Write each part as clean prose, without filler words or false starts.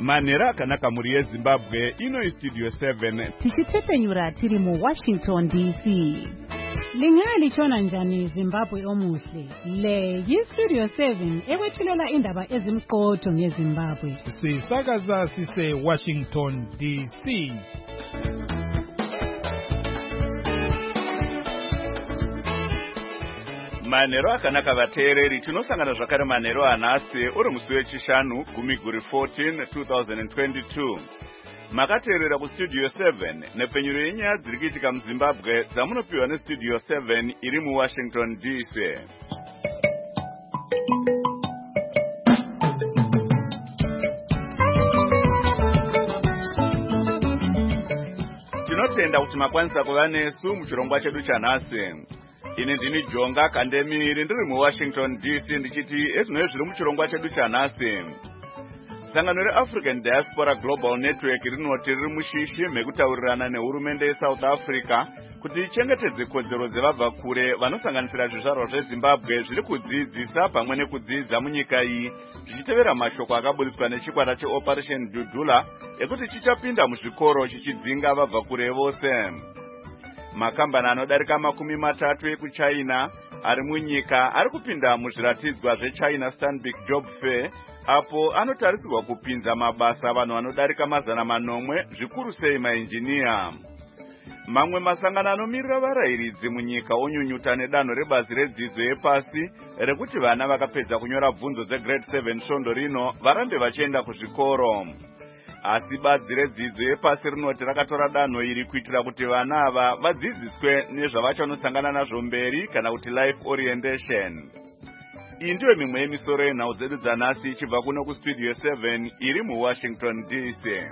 Manhero akanaka muri yeZimbabwe, ino Studio 7. Tichitsepenyura tiri mu Washington DC. Lingalitshona njani Zimbabwe omuhle? Le yi-Studio 7 ekwethulela indaba ezimqotho ngeZimbabwe. Sisakaza sise Washington DC. Manhero akanaka vateereri, tinosangana zvakare manhero anhasi uri musi wechishanu Gumiguri 14 2022. Makateerera kuStudio 7 nepenyuro yenyaya dziri kuitika muZimbabwe dzamunopiwa neStudio 7 iri muWashington DC. Tinotenda kuti makwanisa kuva nesu muchirongwa chedu chanhasi. Ini ndini Jonga Kandemiri ndiri muWashington DC ndichiti ezvinoi zviri muchirongwa chedu chanhasi. Sangano reAfrican Diaspora Global Network rinoti riri mushishi mekutaurirana nehurumende yeSouth Africa kuti ichengetedze kodzero dzevabvakure vanosanganisira zvizvarwa zveZimbabwe zviri kudzidzisa pamwe nekudzidza munyika iyi, zvichitevera mashoko akaburiswa nechikwata cheOperation Dudula ekuti chichapinda muzvikoro chichidzinga vabvakure vose. Makambani anodarika 30 ekuChina ari munyika ari kupinda muzviratidzwa zveChina Stanbic Job Fair, apo anotarisirwa kupinza mabasa vanhu vanodarika 400, zvikuru sei mainjiniya. Mamwe masangano anomirira varayiridzi munyika onyunyuta nedanho rebazi redzidzo yepasi rekuti vana vakapedza kunyora bvunzo dzegrade 7 svondo rino varambe vachienda kuzvikoro. Asi bazi redzidzo yepasi rinoti rakatora danho iri kuitira kuti vana ava vadzidziswe nezvavachanosangana nazvo mberi kana kuti life orientation. Iyi ndiyo mimwe yemisoro yenhau dzedu dzanhasi ichibva kuno kuStudio 7 iri muWashington DC.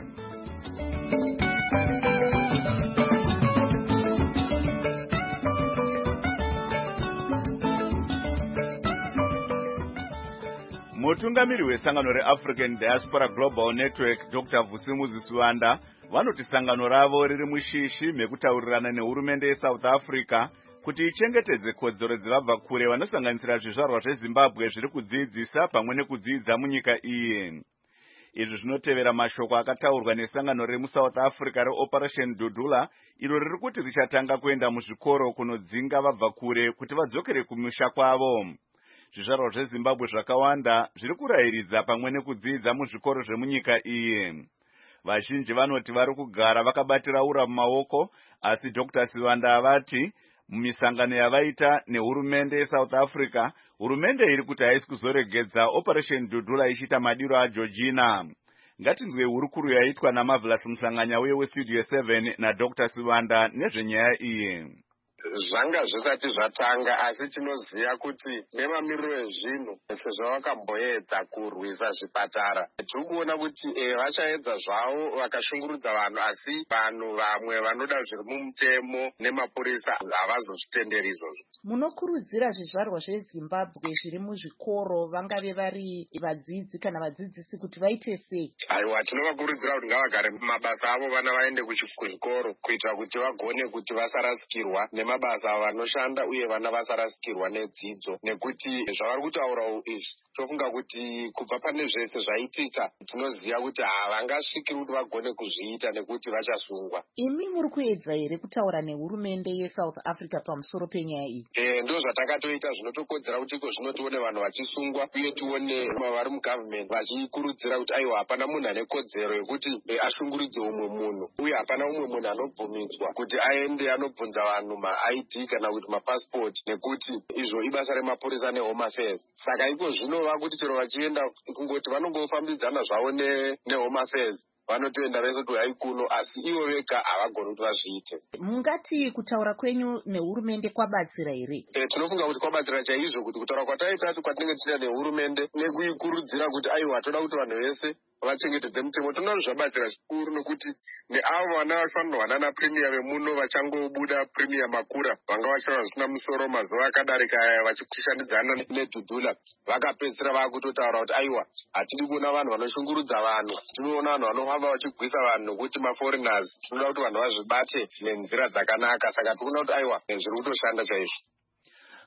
Mutungamiri wesangano reAfrican Diaspora Global Network Dr. Vusimuzi Suwanda vanoti sangano ravo riri mushishi mekutaurirana nehurumende yeSouth Africa kuti ichengetedze kodzero dzevabvakure vanosanganisira zvizvarwa zveZimbabwe zviri kudzidzisa pamwe nekudzidza munyika iyi. Izvi zvinotevera mashoko akataurwa nesangano remuSouth Africa reOperation Dudula iro riri kuti richatanga kuenda muzvikoro kunodzinga vabvakure kuti vadzokere kumusha kwavo. Zvizvarwa zveZimbabwe zvakawanda zviri kurayiridza pamwe nekudzidza muzvikoro zvemunyika iyi. Vazhinji vanoti vari kugara vakabatira ura mumaoko, asi Dr. Siwanda avati mumisangano yavaita nehurumende yeSouth Africa, hurumende iri kuti haisi kuzoregedza Operation Dudula ichiita madiro aJoJina. Ngatinzwe hurukuru yaitwa naMarvelous Musanganya uye weStudio 7 naDr. Siwanda nezvenyaya iyi. Zvanga zvisati zvatanga, asi tinoziva kuti nemamiriro ezvinhu sezvo vakamboedza kurwisa zvipatara, tiri kuona kuti vachaedza zvavo vakashungurudza vanhu, asi vanhu vamwe vanoda zviri mumutemo nemapurisa havazozvitenderi izvozvo. Munokurudzira zvizvarwa zveZimbabwe zviri muzvikoro, vangave vari vadzidzi kana vadzidzisi, kuti vaite sei? Aiwa, tinovakurudzira kuti ngavagare mumabasa avo, vana vaende kuzvikoro kuitira kuti vagone kuti vasarasikirwa nemabasa vanoshanda uye vana vasarasikirwa nedzidzo, nekuti zvavari kutaura izvi tofunga kuti kubva pane zvese zvaitika tinoziva kuti havangasvikiri kuti vagone kuzviita nekuti vachasungwa. Imi muri kuedza here kutaura nehurumende yeSouth Africa pamusoro penyaya iyi? Ndo zvatakatoita, zvinotokodzera kuti iko zvino tione vanhu vachisungwa uye tione vari mugavhimenti vachikurudzira kuti aiwa, hapana munhu ane kodzero yekuti ashunguridze umwe munhu, uye hapana umwe munhu anobvumidzwa kuti aende anobvunza vanhu ID kana kuti mapassport, nekuti izvo ibasa remapurisa neHome Affairs. Saka iko zvino vakuti chero vachienda kungoti vanongofambidzana zvavo neHome Affairs, vanotoenda vesoti hai kuno, asi ivo vega havagoni kuti vazviite. Mungati kutaura kwenyu nehurumende kwabatsira here? Tinofunga kuti kwabatsira chaizvo, kuti kutaura kwataita kwatinenge tiita nehurumende nekuikurudzira kuti aiwa, toda kuti vanhu vese vachengetedze mutemo, tonawo zvabatsira zvikuru, nekuti neavo vana vafanirwa vanana premier vemuno vachangobuda premier makura vanga vachirwa zvisina musoro mazuva akadarika vachishandidzana neDudula, vakapedzisira vakutotaura kuti aiwa, hatidi kuona vanhu vanoshungurudza vanhu, tinoona vanhu vanohamba vachigwisa vanhu nokuti maforeigners, tinoda kuti vanhu vazvibate nenzira dzakanaka. Saka tinoona kuti aiwa, zviri kutoshanda chaizvo.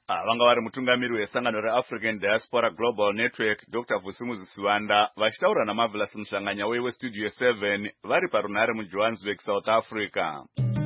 Vanga vari mutungamiri wesangano reAfrican Diaspora Global Network Dr. Vusimuzi Sivanda vachitaura naMarvelous Muhlanganya weStudio 7 vari parunare muJohannesburg, South Africa.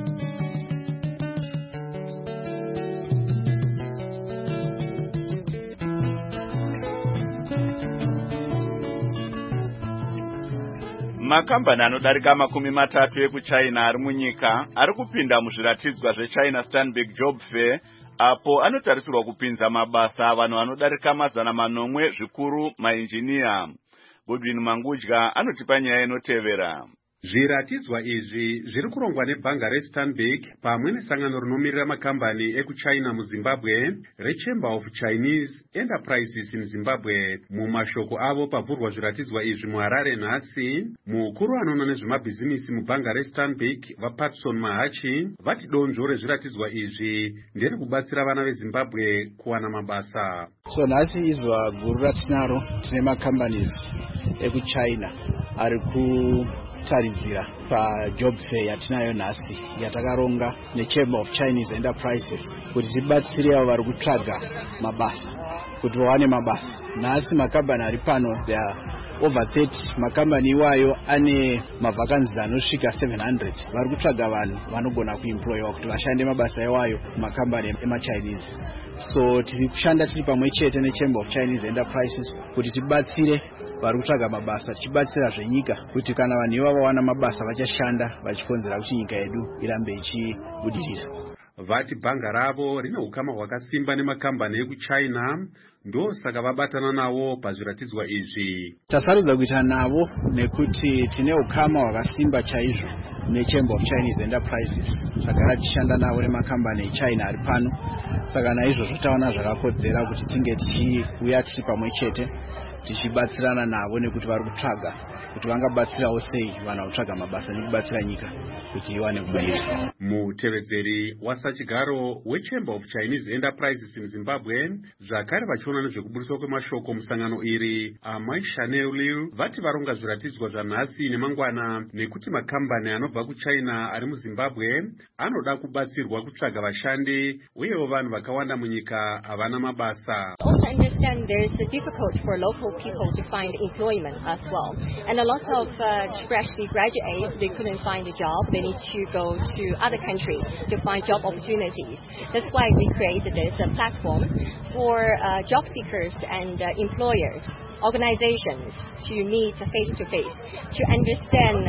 Makambani anodarika 30 ekuChina ari munyika ari kupinda muzviratidzwa zveChina Stanbic Job Fair, apo anotarisirwa kupinza mabasa avanhu vanodarika 900 zvikuru mainjiniya. Godwin Mangudya anotipa nyaya inotevera. Zviratidzwa izvi zviri kurongwa nebhanga reStanbic pamwe nesangano rinomirira makambani ekuChina muZimbabwe reChamber of Chinese Enterprises in Zimbabwe. Mumashoko avo pavhurwa zviratidzwa izvi muHarare nhasi, mukuru anoona nezvemabhizimisi mubhanga reStanbic vaPatson Mahachi vati donzvo rezviratidzwa izvi ndere kubatsira vana veZimbabwe kuwana mabasa. So nhasi izwa guru ratinaro tine macompanies ekuChina ari kutaridzira pajob fair yatinayo nhasi yatakaronga neChamber of Chinese Enterprises kuti tibatsire avo vari kutsvaga mabasa kuti vawane mabasa. Nhasi makambani ari pano there are over 30. Makambani iwayo ane mavakanzi anosvika 700 vari kutsvaga vanhu vanogona kuemployiwa kuti vashande mabasa iwayo makambani emaChinese. So tiri kushanda tiri pamwe chete neChamber of Chinese Enterprises kuti tibatsire vari kutsvaga mabasa, tichibatsira zvenyika kuti kana vanhu ivavo vawana mabasa vachashanda vachikonzera kuti nyika yedu irambe ichibudirira. Vati bhanga ravo rine ukama hwakasimba nemakambani ekuChina, ndosaka vabatana navo pazviratidzwa izvi. Tasarudza kuita navo nekuti tine ukama hwakasimba chaizvo neChamber of Chinese Enterprises, saka tichishanda navo nemakambani eChina ari pano. Saka naizvozvo taona zvakakodzera kuti tinge tichiuya tiri pamwe chete tichibatsirana navo nekuti vari kutsvaga kuti vangabatsirawo sei vanhu vakutsvaga mabasa nekubatsira nyika kuti iwane kubudirira. Mutevedzeri wasachigaro weChamber of Chinese Enterprises in Zimbabwe zvakare vachiona nezvekubudiswa kwemashoko musangano iri, Amai Chanel Liu vati varonga zviratidzwa zvanhasi nemangwana nekuti makambani anobva kuChina ari muZimbabwe anoda kubatsirwa kutsvaga vashandi uyewo vanhu vakawanda munyika havana mabasa. Also understand there is difficult for local people to find employment as well, and a lot of freshly graduates, they couldn't find a job. They need to go to other countries to find job opportunities. That's why we created this platform for job seekers and employers, organizations to meet face to face to understand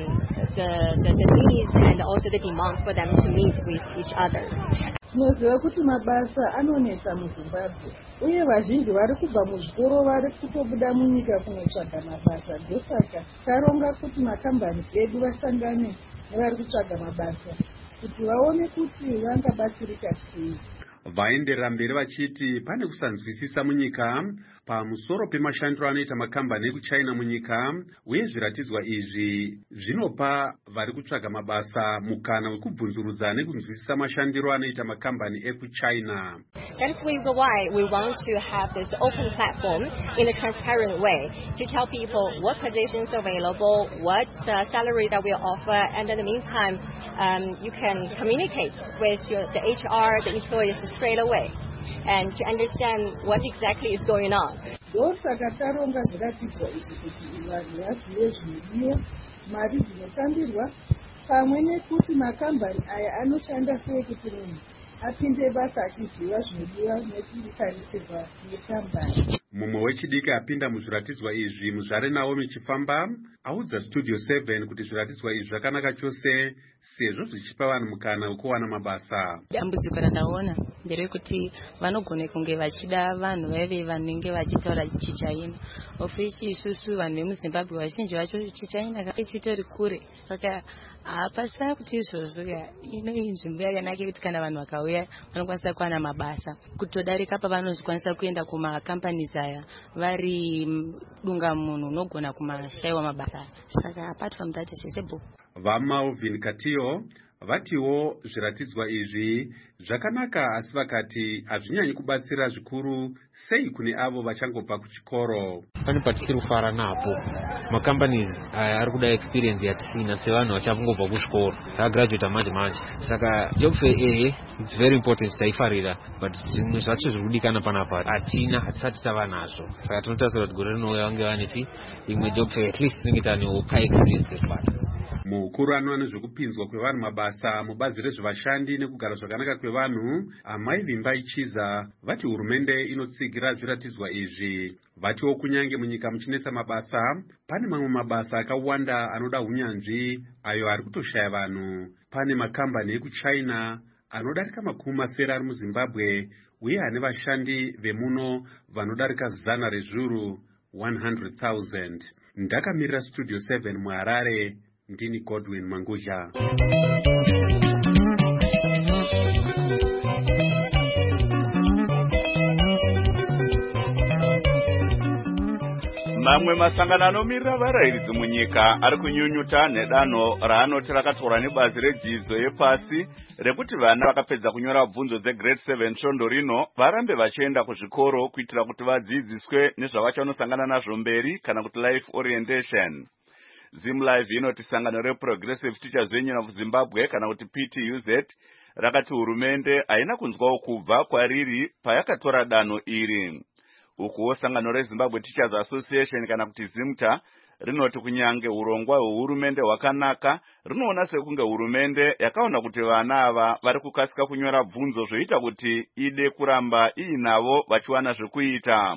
the needs and also the demand for them to meet with each other. Tinoziva kuti mabasa anonetsa muZimbabwe uye vazhinji vari kubva muzvikoro vari kutobuda munyika kunotsvaga mabasa. Ndosaka taronga kuti makambani edu vasangane nevari kutsvaga mabasa kuti vaone kuti vangabatsirika sei. Vaenderera mberi vachiti pane kusanzwisisa munyika pamusoro pemashandiro anoita makambani ekuChina munyika, uye zviratidzwa izvi zvinopa vari kutsvaga mabasa mukana wekubvunzurudza nekunzwisisa mashandiro anoita makambani ekuChina. That's why we want to have this open platform in a transparent way to tell people what positions are available, what salary that we offer, and in the meantime, you can communicate with the HR, the employers straight away, and to understand what exactly is going on. Ndosaka taronga zviratidzwa izvi kuti vanhu vazive zvinodiwa, mari dzinotambirwa, pamwe nekuti makambani aya anoshanda sei kuti munhu apinde basa achiziva zvinodiwa nekutarisirwa nekambani. Mumwe wechidiki apinda muzviratidzwa izvi, Muzvare Naomi Chifamba, audza Studio 7 kuti zviratidzwa izvi zvakanaka chose sezvo zvichipa vanhu mukana wekuwana mabasa. Dambudziko randaona nderekuti vanogone kunge vachida vanhu veve vanenge vachitaura chiChina. Of which isusu vanhu vemuZimbabwe vazhinji vacho chiChina chitori kure. Saka hapasina kuti izvozvo ine nzvimbo yakanaka kuti kana vanhu vakauya vanokwanisa kuwana mabasa. Kutodarika pavanozokwanisa kuenda kumacompanies aya vari dunga munhu unogona kumashaiwa mabasa. Saka apart from that zvese book. VaMalvin Katiyo vatiwo zviratidzwa izvi zvakanaka, asi vakati hazvinyanyi kubatsira zvikuru sei kune avo vachangobva kuchikoro. Pane patisiri kufara napo, macompanies ari kuda experience yatisina sevanhu vachangobva kuzvikoro, takagraduata manje. Saka job fair it's very important, taifarira, but zvimwe zvacho zviri kudikana panapa hatisati tava nazvo. Saka tinotarisira kuti gore rinouya vange vane imwe job fair, at least tinenge tanewo ka-experience kesibata. Mukuru anoona nezvekupinzwa kwevanhu mabasa mubazi rezvevashandi nekugara zvakanaka kwevanhu, Amai Vimbai Chiza, vati hurumende inotsigira zviratidzwa izvi. Vatiwo kunyange munyika muchinetsa mabasa, pane mamwe mabasa akawanda anoda hunyanzvi ayo ari kutoshaya vanhu. Pane makambani ekuChina anodarika 70 ari muZimbabwe uye ane vashandi vemuno vanodarika 100 rezviuru 100,000. Ndakamirira Studio 7 muHarare, ndini Godwin Manguzha. Mamwe masangano anomirira varayiridzi munyika ari kunyunyuta nedanho raanoti rakatorwa nebazi redzidzo yepasi rekuti vana vakapedza kunyora bvunzo dzegrade 7 svondo rino varambe vachienda kuzvikoro kuitira kuti vadzidziswe nezvavachanosangana nazvo mberi kana kuti life orientation. ZimLive inoti sangano reProgressive Teachers Union of Zimbabwe kana kuti PTUZ rakati hurumende haina kunzwawo kubva kwariri payakatora danho iri. Ukuwo sangano reZimbabwe Teachers Association kana kuti ZIMTA rinoti kunyange urongwa hwehurumende hwakanaka, rinoona sekunge hurumende yakaona kuti vana ava vari kukasika kunyora bvunzo zvoita kuti ide kuramba iinavo vachiwana zvekuita.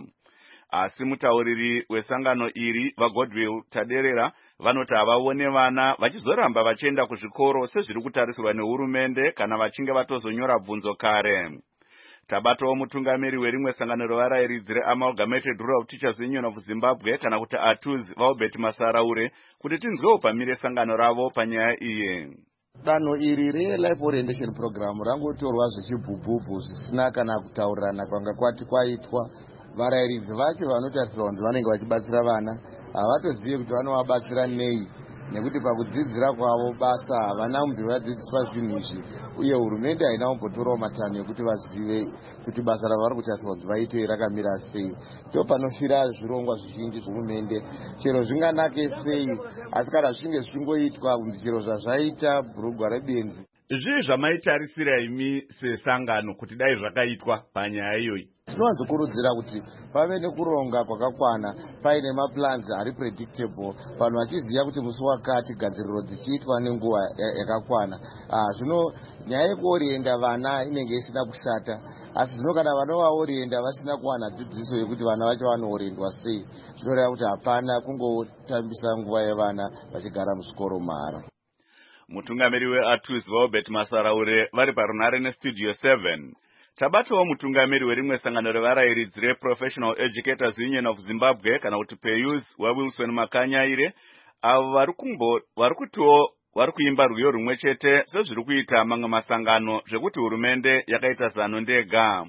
Asi mutauriri wesangano iri vaGodwill Taderera vanoti havaone vana vachizoramba vachienda kuzvikoro sezviri kutarisirwa nehurumende kana vachinge vatozonyora bvunzo kare. Tabatawo mutungamiri werimwe sangano revarayiridzi reAmalgamated Rural Teachers Union of Zimbabwe kana kuti ATUZ Albert Masaraure kuti tinzwewo pamire sangano ravo panyaya iyi. Danho iri re-Life Orientation Program rangotorwa zvichibhubhubhu zvisina kana kutaurirana kwanga kwati kwaitwa. Varayiridzi vacho vanotarisirwa kunzi vanenge vachibatsira vana havatozivi kuti vanovabatsira nei, nekuti pakudzidzira kwavo basa havana kumbi vadzidziswa zvinhu izvi, uye hurumende haina kumbotorawo matanho ekuti vazive kuti basa ravari kutarisirwa kunzi vaite rakamira sei. Ndo panofira zvirongwa zvizhinji zvehurumende, chero zvinganake sei, asi kana zvichinge zvichingoitwa kunzi chero zvazvaita bhurugwa rebenzi. Zvii zvamaitarisira imi sesangano kuti dai zvakaitwa panyaya iyoyi? Tinowanzokurudzira kuti pave nekuronga kwakakwana, paine maplans ari predictable, vanhu vachiziva kuti musi wakati gadziriro dzichiitwa nenguva yakakwana. Zvino nyaya yekuorienda vana inenge isina kushata, asi zvino kana vana vaorienda vasina kuwana dzidziso yekuti vana vacho vanooriendwa sei, zvinoreva kuti hapana kungotambisa nguva yevana vachigara muzvikoro mahara. Mutungamiri weATUZ Albert Masaraure vari parunare neStudio 7. Tabatawo mutungamiri werimwe sangano revarayiridzi reProfessional Educators Union of Zimbabwe kana kuti PEUZ waWilson Makanyaire, avo vari kutiwo vari kuimba rwiyo rumwe chete sezviri kuita mamwe masangano zvekuti hurumende yakaita zano ndega.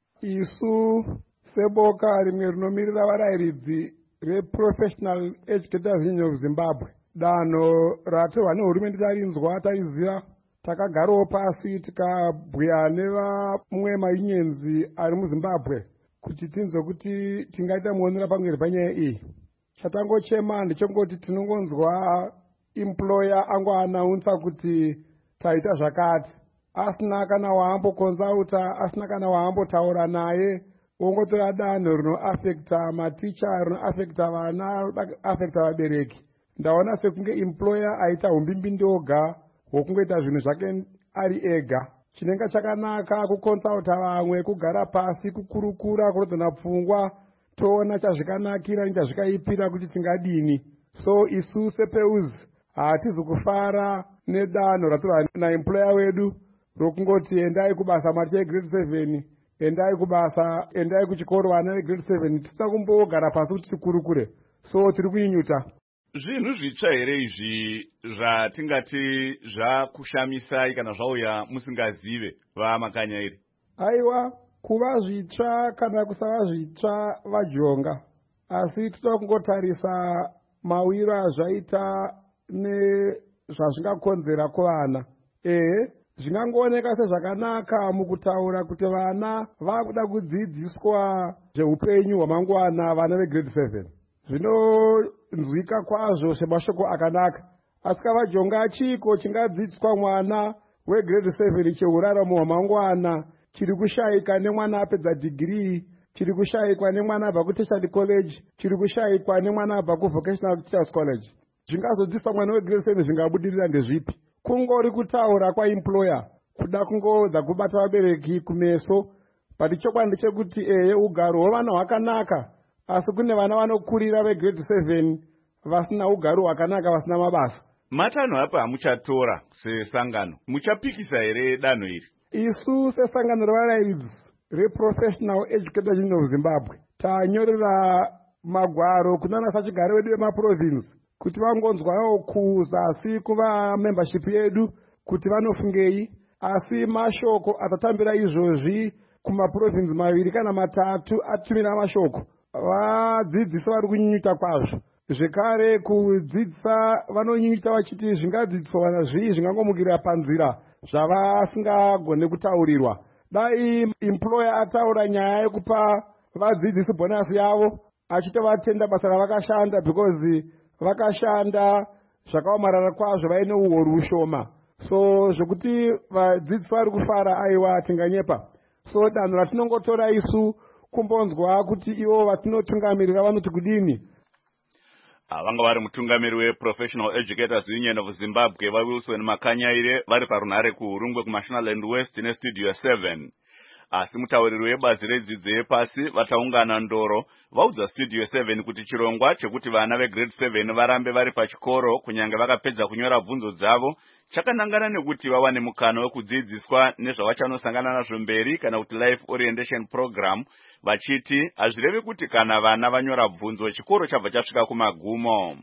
Isu seboka rimwe rinomirira varayiridzi reProfessional Educators Union of Zimbabwe, danho ratorwa nehurumende tarinzwa, taiziva, takagarawo pasi tikabhuya nevamwe mainyenzi ari muZimbabwe kuti tinzwe kuti tingaita muonera pamwe panyaya iyi. Chatangochema ndechongoti tinongonzwa employer angoanaunsa kuti taita zvakati, asina kana waambokonzauta, asina kana waambotaura naye, ongotora danho rinoafekta maticha, rinoafekta vana, afekta vabereki. Ndaona sekunge employer aita umbimbi ndoga hwokungoita zvinhu zvake ari ega. Chinenge chakanaka kukonzauta vamwe, kugara pasi, kukurukura, kurodzana pfungwa, toona chazvikanakira nechazvikaipira kuti tingadini. So isu sePEUZ hatizi kufara nedanho ratorwa naemployer wedu rokungoti endai kubasa maticha grade 7, endai kubasa, endai kuchikoro vana vegrade 7, tisina kumbogara pasi kuti tikurukure. So tiri kuinyuta. Zvinhu zvitsva here izvi zvatingati zvakushamisai kana zvauya musingazive vaMakanyaire? Aiwa, kuva zvitsva kana kusava zvitsva vajonga, asi toda kungotarisa mawiro azvaita nezvazvingakonzera kuvana. zvingangooneka sezvakanaka mukutaura kuti vana vakuda kudzidziswa zveupenyu hwamangwana vana vegrade 7. Zvinonzwika kwazvo semashoko akanaka, asi kavajonga chiko chingadzidziswa mwana wegrade 7 cheuraramo hwamangwana chiri kushayikwa nemwana apedza dhigirii, chiri kushayikwa nemwana abva kutertiary college, chiri kushayikwa nemwana abva kuvocational teachers college. Zvingazodzidziswa mwana wegrade 7 zvingabudirira ndezvipi? Kungori kutaura kwaemployer kuda kungodza kubata vabereki kumeso, but chokwadi ndechekuti ugaro hwevana hwakanaka, asi kune vana vanokurira vegrade 7 vasina ugaro hwakanaka, vasina mabasa. Matanho apa hamuchatora sesangano, muchapikisa here danho iri? Isu sesangano revarairidzi reprofessional educators union of Zimbabwe tanyorera magwaro kunana sachigare wedu wemaprovince kuti vangonzwawo kuzasi kuva membership yedu kuti vanofungei, asi mashoko atatambira izvozvi kumaprovince 2 kana 3 atumira mashoko. Vadzidzisi vari kunyunyuta kwazvo, zvekare kudzidzisa vanonyunyuta vachiti zvingadzidziswa vana zvii zvingangomukira panzira zvavasingagone kutaurirwa. Dai employer ataura nyaya yekupa vadzidzisi bonasi yavo achitovatenda basa ravakashanda, because vakashanda zvakaomarara kwazvo vaine uhoro ushoma. So zvekuti vadzidzisi vari kufara aiwa tinganyepa. So danho ratinongotora isu kumbonzwa kuti ivo vatinotungamirira vanoti kudini. Vanga vari mutungamiri weProfessional Educators Union of Zimbabwe vaWilson Makanyaire vari parunhare kuHurungwe kuMashonaland West neStudio 7. Asi mutauriri webazi redzidzo yepasi vataungana ndoro vaudza Studio 7 kuti chirongwa chekuti vana vegrade 7 varambe vari pachikoro kunyange vakapedza kunyora bvunzo dzavo chakanangana nekuti vawane mukana wekudzidziswa nezvavachanosangana nazvo mberi kana kuti life orientation program, vachiti hazvirevi kuti kana vana vanyora bvunzo chikoro chabva chasvika kumagumo.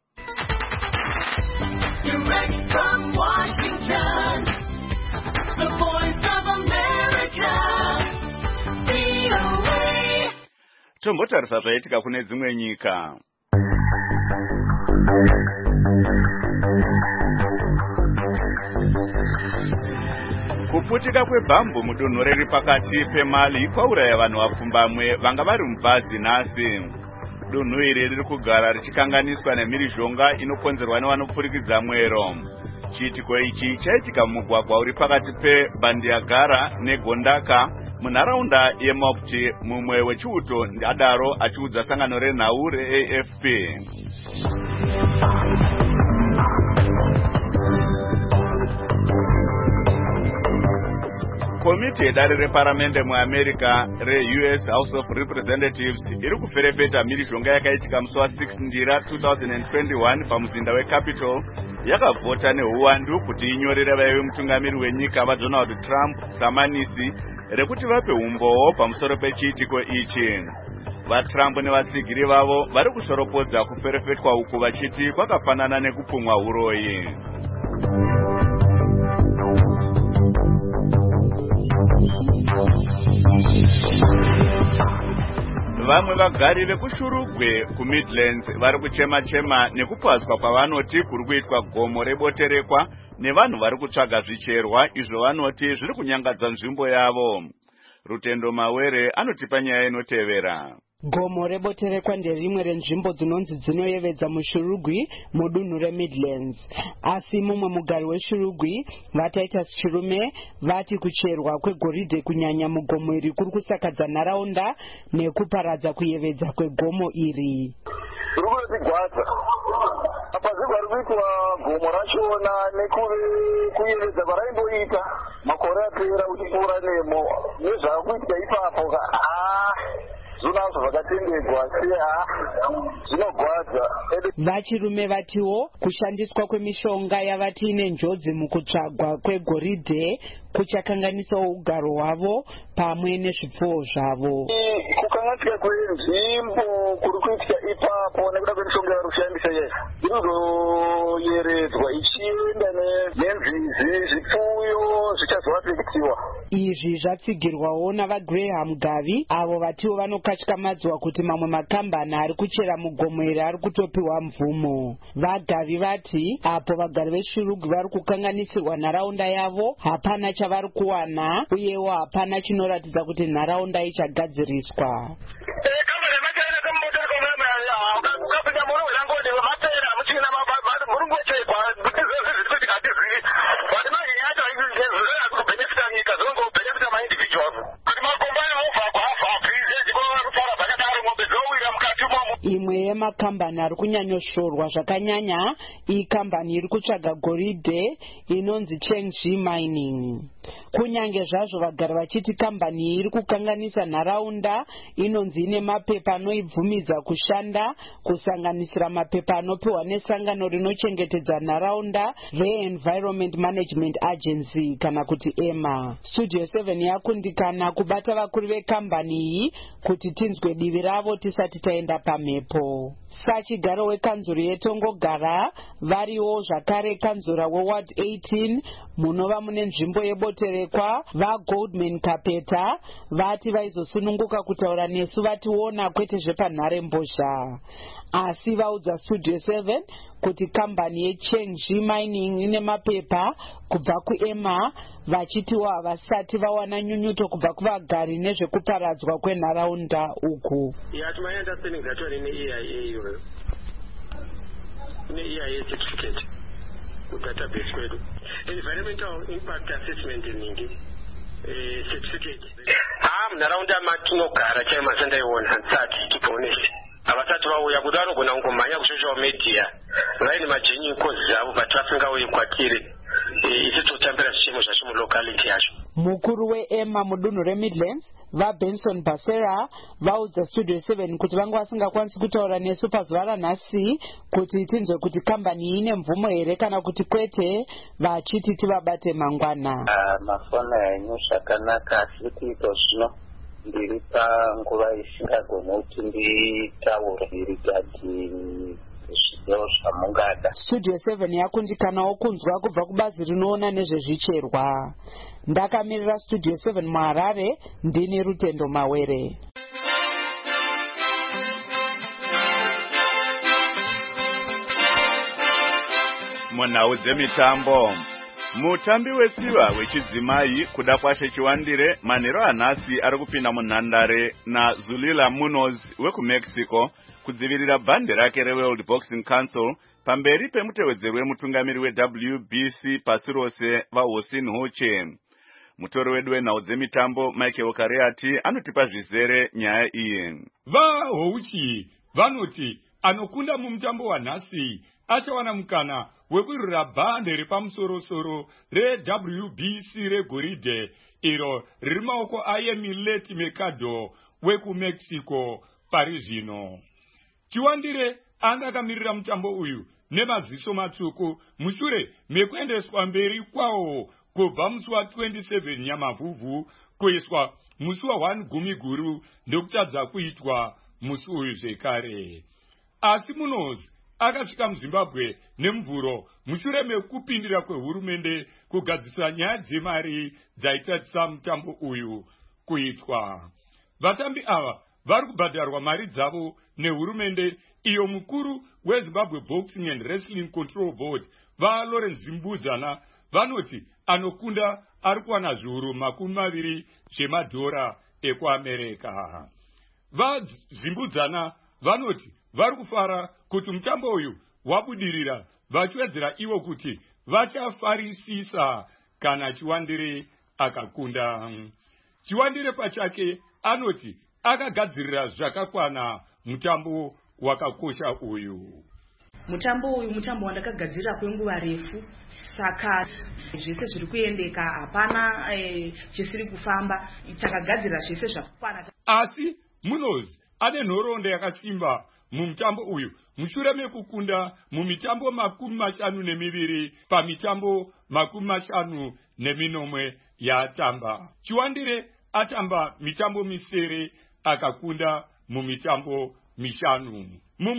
Direct from Washington, the voice of America, VOA. Tombotarisa zvaitika kune dzimwe nyika. Kuputika kwebhambu mudunhu riri pakati peMali kwauraya vanhu vapfumbamwe vanga vari mubvadzi nhasi. Dunhu iri riri kugara richikanganiswa nemhirizhonga inokonzerwa nevanopfurikidza mwero. Chiitiko ichi chaitika mumugwagwa uri pakati peBandiagara neGondaka munharaunda yeMopti. Mumwe wechiuto adaro achiudza sangano renhau reAFP. Komiti yedare reparamende muAmerica reUS House of Representatives iri kuferefeta mhirizhonga yakaitika musi wa6 Ndira 2021 pamuzinda weCapitol yakavhota neuwandu kuti inyorere vaive mutungamiri wenyika vaDonald Trump samanisi rekuti vape umboo pamusoro pechiitiko ichi. VaTrump nevatsigiri vavo vari kushoropodza kuferefetwa uku vachiti kwakafanana nekupumwa uroyi. Vamwe vagari vekuShurugwe kuMidlands vari kuchema-chema nekupaswa kwavanoti kuri kuitwa gomo reboterekwa nevanhu vari kutsvaga zvicherwa izvo vanoti zviri kunyangadza nzvimbo yavo. Rutendo Mawere anotipa nyaya inotevera. Gomo reboterekwa nderimwe renzvimbo dzinonzi dzinoyevedza muShurugwi mudunhu reMidlands. Asi mumwe mugari weShurugwi vataita chirume vati kucherwa kwegoridhe kunyanya mugomo iri kuri kusakadza nharaunda nekuparadza kuyevedza kwegomo iri. Rukutigwadza apa zigwari kuitwa gomo rachona nekuyevedza kwaraimboita makore apera uchipfuura nemo nezvakuitika ipapo zvinazvo zvakatendedzwa zvinogwadza. Vachirume vatiwo kushandiswa kwemishonga yavati ine njodzi mukutsvagwa kwegoridhe kuchakanganisawo ugaro hwavo pamwe nezvipfuwo zvavo. Kukanganisika kwenzvimbo kuri kuitika ipapo nekuda kwemishonga yavari kushandisa inozoyeredzwa ichienda nenzizi zvipfuyo zvichazoafekitiwa. Izvi zvatsigirwawo navaGraham Gavi avo vatiwo vanokatyamadzwa kuti mamwe makambani ari kuchera mugomo iri ari kutopiwa mvumo. VaGavi vati apo vagari veShurugwi vari kukanganisirwa nharaunda yavo hapana chavari kuwana uyewo hapana chinoratidza kuti nharaunda ichagadziriswa. Imwe yemakambani ari kunyanyoshorwa zvakanyanya ikambani iri kutsvaga goridhe inonzi Chengxi Mining. Kunyange zvazvo vagari vachiti kambani iyi iri kukanganisa nharaunda inonzi ine mapepa anoibvumidza kushanda kusanganisira mapepa anopiwa nesangano rinochengetedza nharaunda reEnvironment Management Agency kana kuti EMA. Studio 7 yakundikana kubata vakuru vekambani iyi kuti tinzwe divi ravo tisati taenda pamhepo. Sachigaro wekanzuro yetongogara variwo zvakare kanzura weward 18 munova mune nzvimbo yeboterekwa vaGoldman Kapeta vati vaizosununguka kutaura nesu vationa kwete zvepanhare mbozha. Asi vaudza Studio 7 kuti kambani yeChengxi Mining ine mapepa kubva kuEMA vachitiwo havasati vawana nyunyuto kubva kuvagari nezvekuparadzwa kwenharaunda uku. EIA certificate kudatabase kwedu environmental impact assessment ningi certificate munharaunda matinogara chaimo sandaiona hansati tibonesi havasati vauya kuti vanogona kungomhanya kusocial media vaine magenuine causes avo but vasingauyi kwatiri isi totambira zvichemo zvacho mulocality yacho. Mukuru weEMA mudunhu reMidlands vaBenson Basera vaudza Studio 7 kuti vanga vasingakwanisi kutaura nesu pazuva ranhasi kuti tinzwe kuti kambani ine mvumo here kana kuti kwete, vachiti tivabate mangwana. Mafoni enyu zvakanaka asi kuita zvino ndiri panguva isingagona kuti nditaure regarding zvideo zvamungada. Studio 7 yakundikanawo kunzwa kubva kubazi rinoona nezvezvicherwa. Ndakamirira Studio 7 muHarare, ndini Rutendo Mawere. Munhau dzemitambo. Mutambi wetsiva wechidzimai kuda kwashe Chiwandire manheru anhasi ari kupinda munhandare naZulila Munoz wekuMexico kudzivirira bhande rake reWorld Boxing Council pamberi pemutevedzeri wemutungamiri weWBC pasi rose vaHosin Hoche. Mutori wedu wenhau dzemitambo Michael Kareati anotipa zvizere nyaya iyi. VaHochi vanoti anokunda mumutambo wanhasi achawana mukana wekurwira bhande repamusoro-soro reWBC regoridhe iro riri maoko aYemileti Mercado wekuMexico pari zvino. Chiwandire anga akamirira mutambo uyu nemaziso matsvuku mushure mekuendeswa mberi kwawo kubva musi wa27 Nyamavhuvhu kuiswa musi wa1 Gumiguru ndokutadza kuitwa musi uyu zvekare. Asi Munoz akasvika muZimbabwe nemvuro mushure mekupindira kwehurumende kugadzisa nyaya dzemari dzaitatisa mutambo uyu kuitwa. Vatambi ava vari kubhadharwa mari dzavo nehurumende iyo mukuru weZimbabwe Boxing and Wrestling Control Board vaLawrence Mbudzana vanoti anokunda ari kuwana zviuru $20 zvemadhora ekuAmerika. VaZimbudzana vanoti vari kufara kuti mutambo uyu wabudirira vachiwedzera ivo kuti vachafarisisa kana Chiwandire akakunda. Chiwandire pachake anoti akagadzirira zvakakwana mutambo wakakosha uyu. Mutambo uyu mutambo wandakagadzirira kwenguva refu, saka zvese zviri kuendeka, hapana chisiri kufamba, takagadzirira zvese zvakakwana. Asi Munoz ane nhoroondo yakasimba mumutambo uyu mushure mekukunda mumitambo 52 pamitambo 54 yaatamba. Chiwandire atamba mitambo misere akakunda mumitambo 5. Mumwe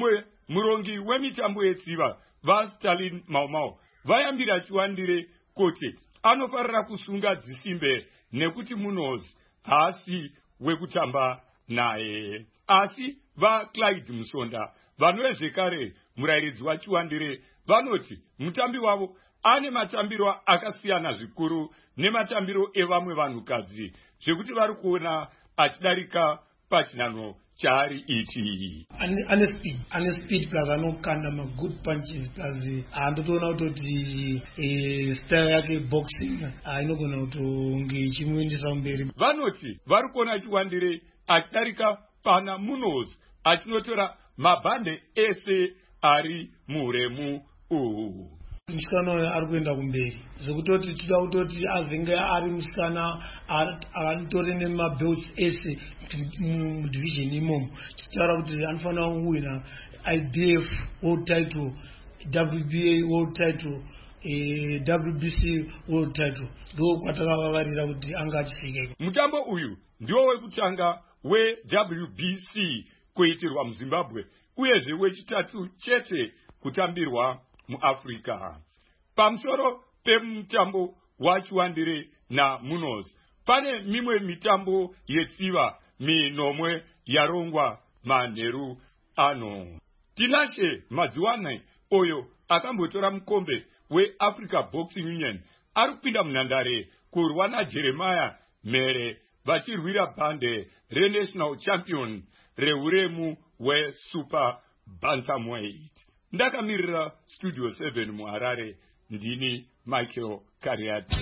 murongi wemitambo yetsiva vaStalin Mau vayambira Chiwandire kuti anofarira kusunga dzisimbe nekuti Munoz haasi wekutamba naye. Asi vaClyde Musonda vanovezvekare murairidzi waChiwandire vanoti mutambi wavo ane matambiro akasiyana zvikuru nematambiro evamwe vanhukadzi zvekuti vari kuona achidarika pachinano chaari ichi. Ane speed plus anokanda ma good punches plus andotoona kuti style yake boxing inogona kutonge ichimuendesa mberi. Vanoti vari kuona Chiwandire achidarika pana Munoz achinotora mabhande ese ari muhuremu uhu. Musikana uyu ari kuenda kumberi zvekutoti tida kutoti azenge ari musikana anotore nemabelts ese mudivision imomo tichitaura kuti anofanira kuwina IBF world title, WBA world title, WBC world title. Ndo kwatakavavarira kuti anga achisvika. Mutambo uyu ndiwo wekutanga weWBC kuitirwa muZimbabwe uyezve wechitatu chete kutambirwa muAfrica. Pamusoro pemutambo waChiwandire naMunoz pane mimwe mitambo yetsiva minomwe yarongwa manheru ano. Tinashe Madziwane oyo akambotora mukombe weAfrica Boxing Union ari kupinda munhandare kurwa naJeremiah Mere vachirwira bhande reNational Champion rehuremu weSuper Bantamweight. Ndakamirira Studio 7 muHarare, ndini Michael Kariati.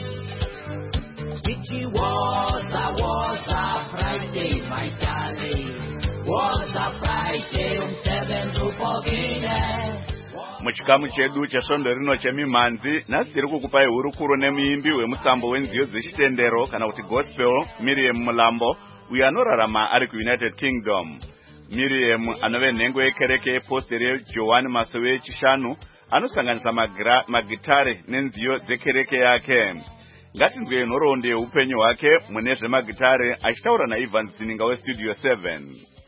Was a Friday, my darling. Was a Friday, 7 to 14. Muchikamu chedu chesvondo rino chemimhanzi nhasi tiri kukupai hurukuro nemuimbi wemutambo wenziyo dzechitendero kana kuti gospel Miriam Mulambo uyo anorarama ari kuUnited Kingdom. Miriam anove nhengo yekereke yepostori yeJohani Masowe echishanu anosanganisa magitare nenziyo dzekereke yake. Ngatinzwe nhoroondo yeupenyu hwake mune zvemagitare achitaura naIvan Zininga weStudio 7.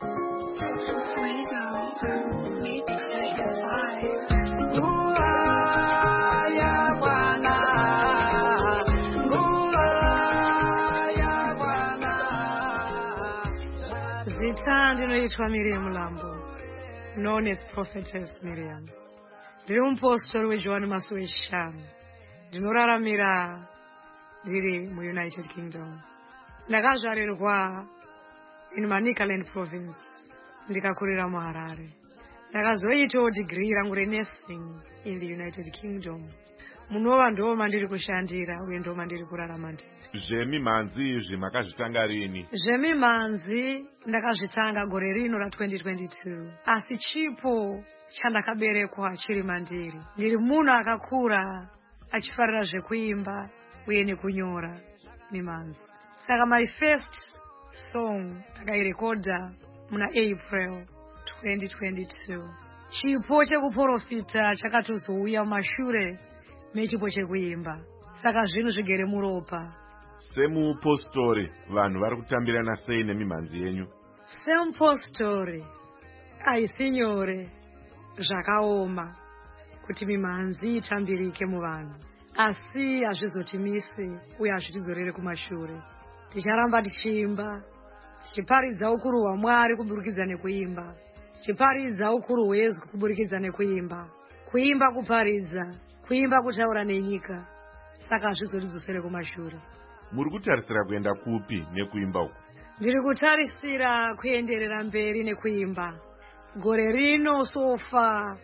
Zita ndinoitwa Miriam Mulambo, known as Prophetess Miriam. Ndiri mupostori weJohani Masowe echishanu. Ndinoraramira ndiri muUnited Kingdom. Ndakazvarirwa in Manicaland province ndikakurira muHarare. Ndakazoitawo degree rangu renursing in the United Kingdom. Munova ndo mandiri kushandira uye ndo mandiri kurarama ndiri. Zvemimhanzi izvi makazvitanga rini? Zvemimhanzi ndakazvitanga gore rino ra2022. Asi chipo chandakaberekwa chiri mandiri. Ndiri munhu akakura achifarira zvekuimba uye nekunyora mimhanzi. Saka my first song ndakairekodha muna April 2022. Chipo chekuprofita chakatozouya mumashure mechipo chekuimba. Saka zvinhu zvigere muropa. Semupostori vanhu vari kutambirana sei nemimhanzi yenyu? Semupostori haisi nyore zvakaoma kuti mimhanzi itambirike muvanhu. Asi hazvizotimisi uye hazvitizorere kumashure. Ticharamba tichiimba, tichiparidza ukuru hwaMwari kuburikidza nekuimba, tichiparidza ukuru hwezwi kuburikidza nekuimba, kuimba kuparidza, kuimba kutaura nenyika. Saka hazvizotidzosere kumashure. Muri kutarisira kuenda kupi nekuimba uku? Ndiri kutarisira kuenderera mberi nekuimba. Gore rino sofa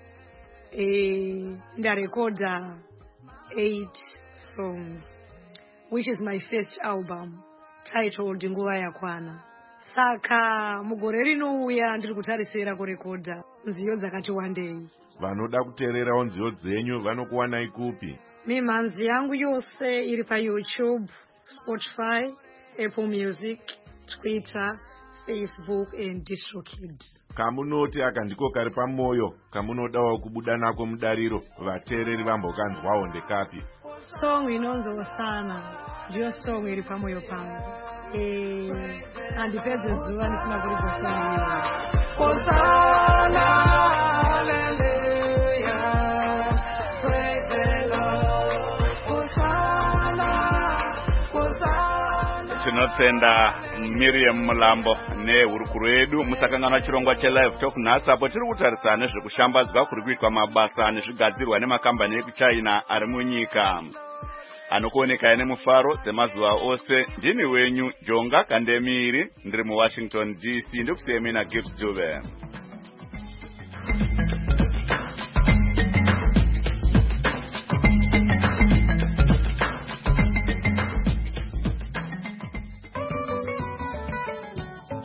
ndarekodha 8 songs, which is my first album titled Nguva Yakwana. Saka mugore rinouya ndiri kutarisira kurekodha nziyo dzakati wandei. Vanoda kuteererawo nziyo dzenyu vanokuwanai kupi? Mimhanzi yangu yose iri paYouTube, Spotify, Apple Music, Twitter, Facebook and DistroKid. Kamunoti akandiko kari pamoyo kamunodawo kubuda nako mudariro vateereri vambokanzwawo ndekapi? Song inonzo sana ndiyo song iri pamoyo pangu. Handipedze zuva ndisina kuridza song iyo. Hosanna, hallelujah. tinotenda Miriam Mulambo nehurukuru yedu musakanganwa chirongwa chelive talk nhasi apo tiri kutarisana nezvekushambadzwa kuri kuitwa mabasa nezvigadzirwa nemakambani ekuchina ari munyika anokuoneka nemufaro semazuva ose. Ndini wenyu Jonga Kandemiri ndiri muWashington DC, ndikusemina Gibbs Dube.